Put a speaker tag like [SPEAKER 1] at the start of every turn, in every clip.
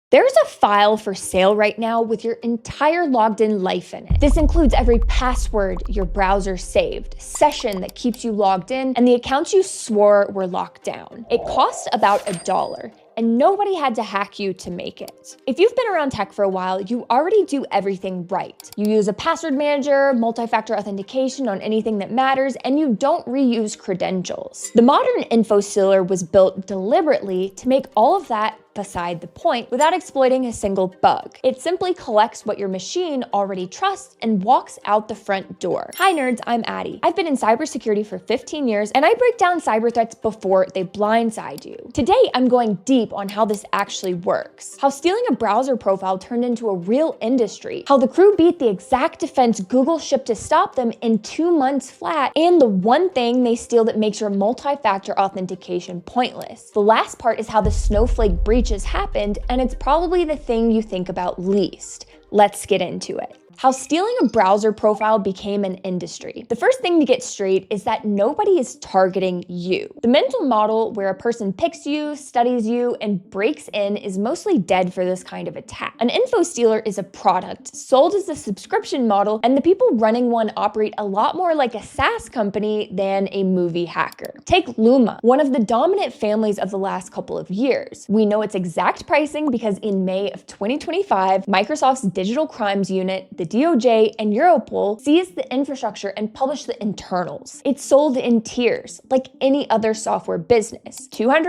[SPEAKER 1] There's a file for sale right now with your entire logged in life in it. This includes every password your browser saved, session that keeps you logged in, and the accounts you swore were locked down. It costs about $1. And nobody had to hack you to make it. If you've been around tech for a while, you already do everything right. You use a password manager, multi-factor authentication on anything that matters, and you don't reuse credentials. The modern info stealer was built deliberately to make all of that beside the point without exploiting a single bug. It simply collects what your machine already trusts and walks out the front door. Hi nerds, I'm Addie. I've been in cybersecurity for 15 years and I break down cyber threats before they blindside you. Today, I'm going deep on how this actually works, how stealing a browser profile turned into a real industry, how the crew beat the exact defense Google shipped to stop them in 2 months flat, and the one thing they steal that makes your multi-factor authentication pointless. The last part is how the snowflake breaches happened, and it's probably the thing you think about least. Let's get into it. How stealing a browser profile became an industry. The first thing to get straight is that nobody is targeting you. The mental model where a person picks you, studies you, and breaks in is mostly dead for this kind of attack. An info stealer is a product sold as a subscription model, and the people running one operate a lot more like a SaaS company than a movie hacker. Take Luma, one of the dominant families of the last couple of years. We know its exact pricing because in May of 2025, Microsoft's digital crimes unit, the DOJ and Europol seized the infrastructure and published the internals. It's sold in tiers, like any other software business.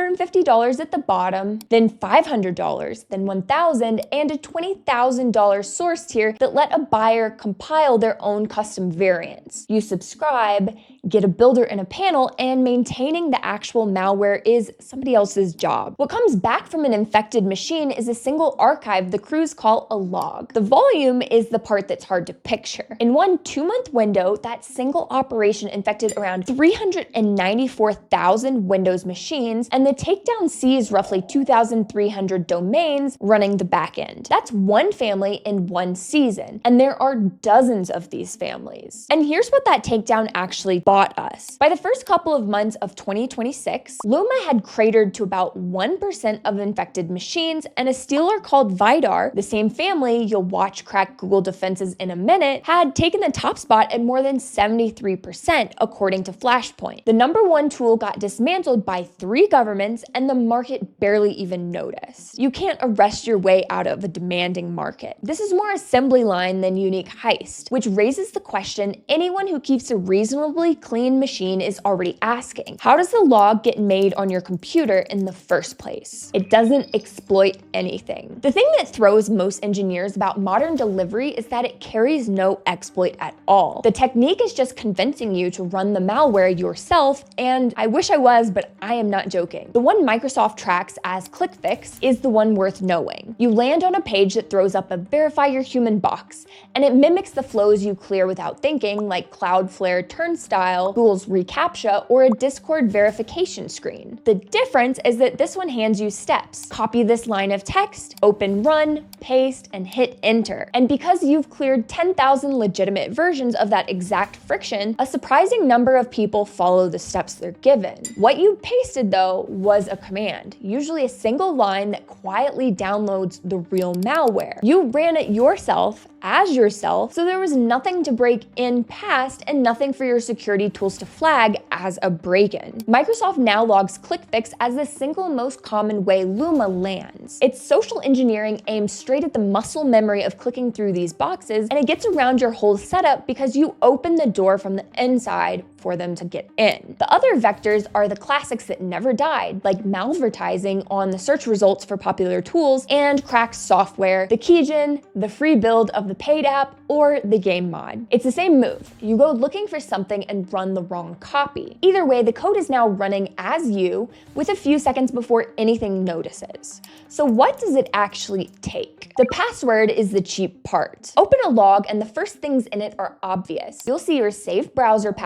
[SPEAKER 1] $250 at the bottom, then $500, then $1,000, and a $20,000 source tier that let a buyer compile their own custom variants. You subscribe, get a builder and a panel, and maintaining the actual malware is somebody else's job. What comes back from an infected machine is a single archive the crews call a log. The volume is the part that's hard to picture. In one 2-month window, that single operation infected around 394,000 Windows machines, and the takedown seized roughly 2,300 domains running the backend. That's one family in one season, and there are dozens of these families. And here's what that takedown actually bought us. By the first couple of months of 2026, Luma had cratered to about 1% of infected machines, and a stealer called Vidar, the same family you'll watch crack Google defenses in a minute, had taken the top spot at more than 73%, according to Flashpoint. The #1 tool got dismantled by 3 governments, and the market barely even noticed. You can't arrest your way out of a demanding market. This is more assembly line than unique heist, which raises the question anyone who keeps a reasonably clean machine is already asking. How does the log get made on your computer in the first place? It doesn't exploit anything. The thing that throws most engineers about modern delivery is that it carries no exploit at all. The technique is just convincing you to run the malware yourself, and I wish I was, but I am not joking. The one Microsoft tracks as ClickFix is the one worth knowing. You land on a page that throws up a verify your human box, and it mimics the flows you clear without thinking, like Cloudflare Turnstile, Google's reCAPTCHA, or a Discord verification screen. The difference is that this one hands you steps. Copy this line of text, open run, paste, and hit enter. And because you've cleared 10,000 legitimate versions of that exact friction, a surprising number of people follow the steps they're given. What you pasted, though, was a command, usually a single line that quietly downloads the real malware. You ran it yourself, as yourself, so there was nothing to break in past and nothing for your security tools to flag as a break-in. Microsoft now logs ClickFix as the single most common way Luma lands. It's social engineering aimed straight at the muscle memory of clicking through these boxes, and it gets around your whole setup because you open the door from the inside for them to get in. The other vectors are the classics that never died, like malvertising on the search results for popular tools and cracked software, the keygen, the free build of the paid app, or the game mod. It's the same move. You go looking for something and run the wrong copy. Either way, the code is now running as you with a few seconds before anything notices. So what does it actually take? The password is the cheap part. Open a log and the first things in it are obvious. You'll see your safe browser password,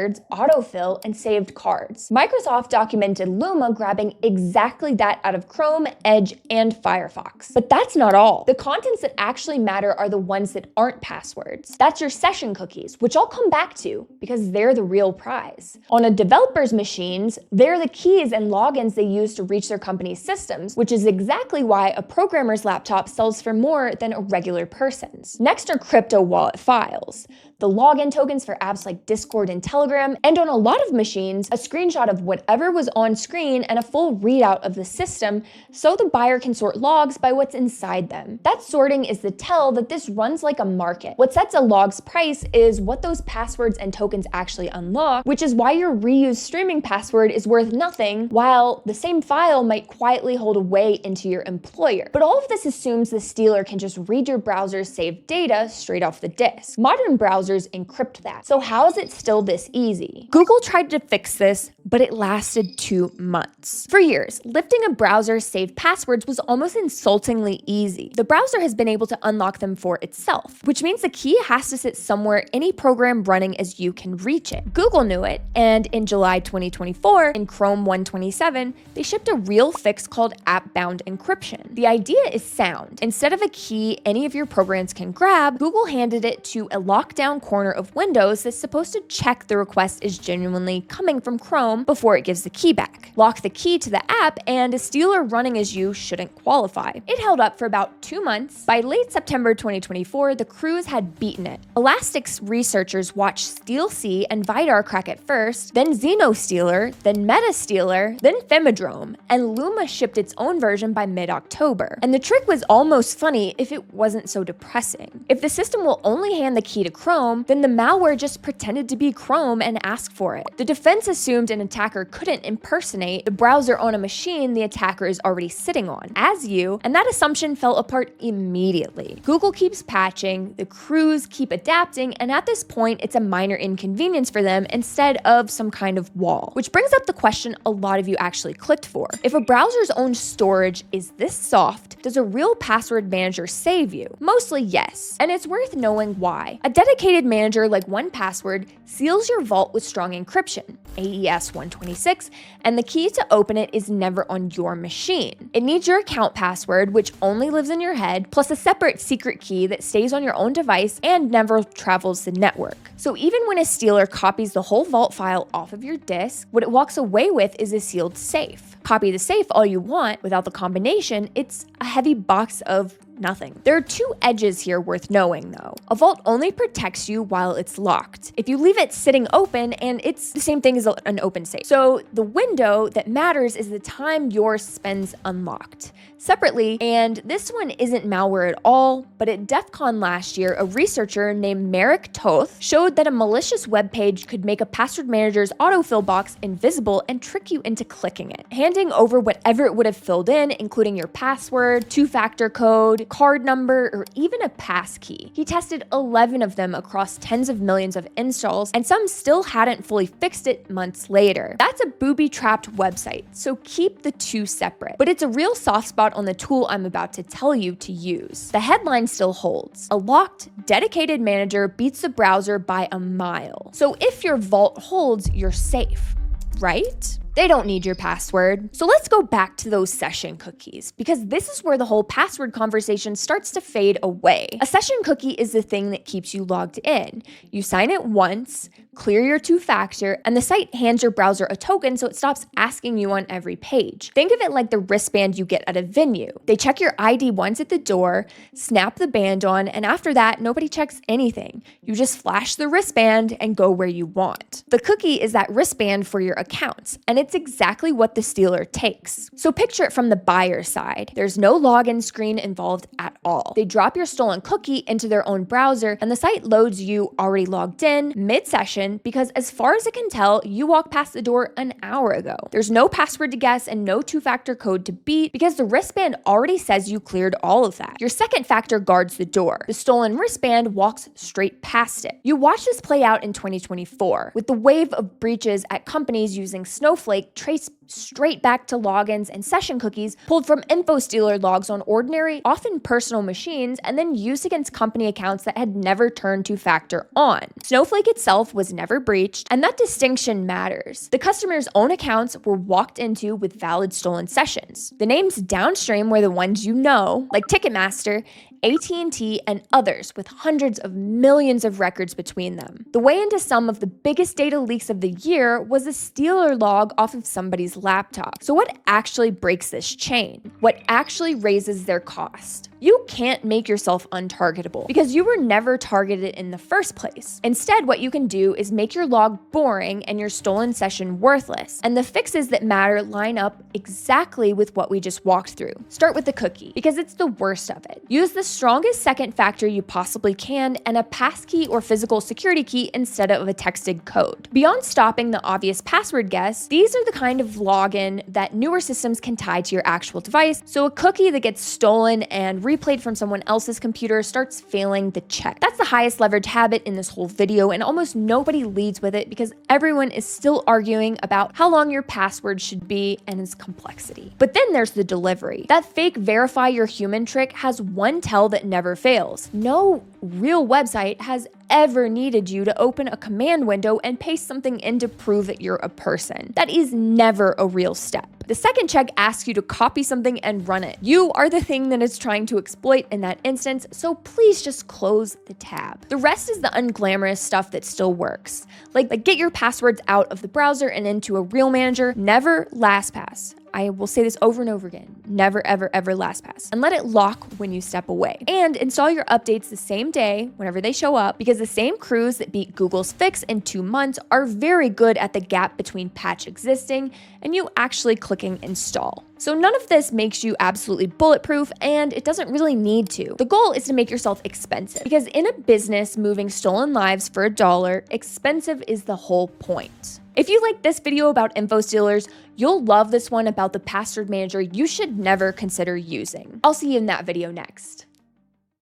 [SPEAKER 1] passwords, autofill, and saved cards. Microsoft documented Luma grabbing exactly that out of Chrome, Edge, and Firefox. But that's not all. The contents that actually matter are the ones that aren't passwords. That's your session cookies, which I'll come back to because they're the real prize. On a developer's machines, they're the keys and logins they use to reach their company's systems, which is exactly why a programmer's laptop sells for more than a regular person's. Next are crypto wallet files, the login tokens for apps like Discord and Telegram, and on a lot of machines, a screenshot of whatever was on screen and a full readout of the system so the buyer can sort logs by what's inside them. That sorting is the tell that this runs like a market. What sets a log's price is what those passwords and tokens actually unlock, which is why your reused streaming password is worth nothing, while the same file might quietly hold away into your employer. But all of this assumes the stealer can just read your browser's saved data straight off the disk. Modern browsers encrypt that. So how is it still this easy? Google tried to fix this, but it lasted 2 months. For years, lifting a browser's saved passwords was almost insultingly easy. The browser has been able to unlock them for itself, which means the key has to sit somewhere any program running as you can reach it. Google knew it, and in July 2024, in Chrome 127, they shipped a real fix called app-bound encryption. The idea is sound. Instead of a key any of your programs can grab, Google handed it to a lockdown corner of Windows that's supposed to check the request is genuinely coming from Chrome before it gives the key back. Lock the key to the app, and a stealer running as you shouldn't qualify. It held up for about 2 months. By late September 2024, the crews had beaten it. Elastic's researchers watched StealC and Vidar crack it first, then XenoStealer, then MetaStealer, then Femidrome, and Luma shipped its own version by mid-October. And the trick was almost funny if it wasn't so depressing. If the system will only hand the key to Chrome, then the malware just pretended to be Chrome and asked for it. The defense assumed an attacker couldn't impersonate the browser on a machine the attacker is already sitting on, as you, and that assumption fell apart immediately. Google keeps patching, the crews keep adapting, and at this point, it's a minor inconvenience for them instead of some kind of wall. Which brings up the question a lot of you actually clicked for. If a browser's own storage is this soft, does a real password manager save you? Mostly yes, and it's worth knowing why. A dedicated manager like 1Password seals your vault with strong encryption, AES 126, and the key to open it is never on your machine. It needs your account password, which only lives in your head, plus a separate secret key that stays on your own device and never travels the network. So even when a stealer copies the whole vault file off of your disk, what it walks away with is a sealed safe. Copy the safe all you want, without the combination, it's a heavy box of nothing. There are 2 edges here worth knowing though. A vault only protects you while it's locked. If you leave it sitting open, and it's the same thing as an open safe. So the window that matters is the time yours spends unlocked. Separately, and this one isn't malware at all, but at DEF CON last year, a researcher named Marek Toth showed that a malicious web page could make a password manager's autofill box invisible and trick you into clicking it, handing over whatever it would have filled in, including your password, 2-factor code, card number, or even a passkey. He tested 11 of them across tens of millions of installs, and some still hadn't fully fixed it months later. That's a booby-trapped website, so keep the 2 separate. But it's a real soft spot on the tool I'm about to tell you to use. The headline still holds. A locked, dedicated manager beats the browser by a mile. So if your vault holds, you're safe, right? They don't need your password. So let's go back to those session cookies, because this is where the whole password conversation starts to fade away. A session cookie is the thing that keeps you logged in. You sign it once, clear your 2-factor, and the site hands your browser a token so it stops asking you on every page. Think of it like the wristband you get at a venue. They check your ID once at the door, snap the band on, and after that, nobody checks anything. You just flash the wristband and go where you want. The cookie is that wristband for your accounts, and it's exactly what the stealer takes. So picture it from the buyer side. There's no login screen involved at all. They drop your stolen cookie into their own browser, and the site loads you already logged in mid-session because as far as it can tell, you walked past the door an hour ago. There's no password to guess and no 2-factor code to beat because the wristband already says you cleared all of that. Your second factor guards the door. The stolen wristband walks straight past it. You watch this play out in 2024 with the wave of breaches at companies using Snowflake, Trace straight back to logins and session cookies pulled from InfoStealer logs on ordinary, often personal machines, and then used against company accounts that had never turned two-factor on. Snowflake itself was never breached, and that distinction matters. The customer's own accounts were walked into with valid stolen sessions. The names downstream were the ones you know, like Ticketmaster, AT&T, and others with hundreds of millions of records between them. The way into some of the biggest data leaks of the year was a Stealer log off of somebody's laptop. So what actually breaks this chain? What actually raises their cost? You can't make yourself untargetable because you were never targeted in the first place. Instead, what you can do is make your log boring and your stolen session worthless. And the fixes that matter line up exactly with what we just walked through. Start with the cookie because it's the worst of it. Use the strongest second factor you possibly can and a passkey or physical security key instead of a texted code. Beyond stopping the obvious password guess, these are the kind of login that newer systems can tie to your actual device, so a cookie that gets stolen and replayed from someone else's computer starts failing the check. That's the highest leverage habit in this whole video, and almost nobody leads with it because everyone is still arguing about how long your password should be and its complexity. But then there's the delivery. That fake verify your human trick has one tell that never fails. No real website has ever needed you to open a command window and paste something in to prove that you're a person. That is never a real step. The second check asks you to copy something and run it. You are the thing that it's trying to exploit in that instance, so please just close the tab. The rest is the unglamorous stuff that still works. Like get your passwords out of the browser and into a real manager. Never LastPass. I will say this over and over again, never, ever, ever LastPass. And let it lock when you step away. And install your updates the same day whenever they show up, because the same crews that beat Google's fix in 2 months are very good at the gap between patch existing and you actually clicking install. So none of this makes you absolutely bulletproof, and it doesn't really need to. The goal is to make yourself expensive, because in a business moving stolen lives for $1, expensive is the whole point. If you like this video about InfoStealers, you'll love this one about the password manager you should never consider using. I'll see you in that video next.